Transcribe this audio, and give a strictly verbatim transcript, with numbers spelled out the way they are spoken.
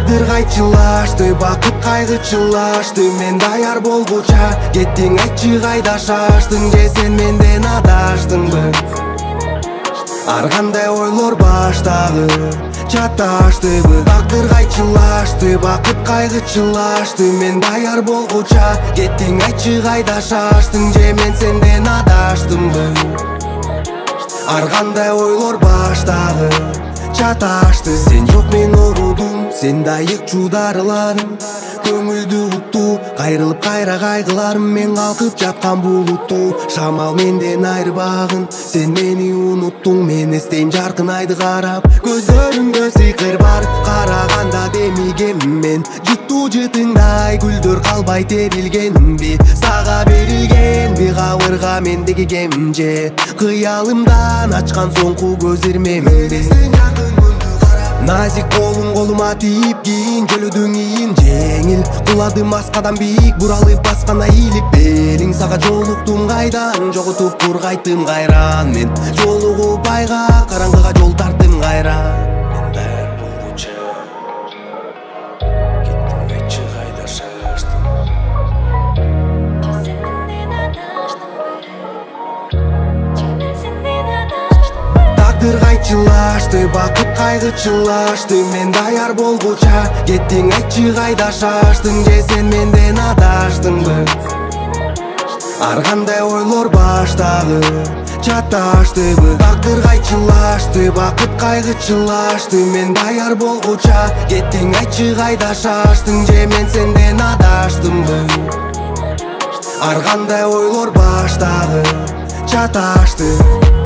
Тагдыр кайчылашты, бакыт кайгычылашты. Мен даяр болгуча кеттиң, айтчы кайда шаштың? Же сен менден адаштыңбы? Ар кандай ойлор баштагы чаташтыбы? Тагдыр кайчылашты, бакыт кайгычылашты. Мен даяр болгуча кеттиң, айтчы кайда шаштың? Же мен сенден адаштымбы? Ар кандай ойлор баштагы чаташты. Сен жок, мен орудум, сен дайык чударыларым. Көңүлдү утту, кайрылып кайра кайгыларым. Мен калкып жаткан булутту, шамал менден айрбагын. Сен мени унуттуң, мен эстейм жаркын айды карап. Көзлөрүңдө сыйкыр бар, караганда демигем мен. Жыттуу жытыңдай гүлдөр калбай терилгенби? Сага берилгенби кабырга мендеги кемже? Кыялымдан ачкан соңку көз ирмемби? Назик колуң колума тийип, кийин жөлөдүң ийин жеңил. Куладым аскадан бийик, буралып баскана ийилип белиң. Сага жолуктум кайдан, жоготуп тургайттым кайран. Мен жолугуп айга, караңгыга жол тарттым кайран. Мен даяр болгуча кеттиң, айтчы кайда шаштың? Сен менден адаштыңбы? Же мен сенден адаштымбы? Тагдыр кайчылашты, бакыт кайгычылашты. Мен даяр болгуча кеттиң, айтчы кайда шаштың? Же сен менден адаштыңбы? Ар кандай ойлор баштагы чаташтыбы? Тагдыр кайчылашты, бакыт кайгычылашты. Мен даяр болгуча кеттиң, айтчы кайда шаштың? Же мен сенден адаштымбы? Ар кандай ойлор баштагы чаташты.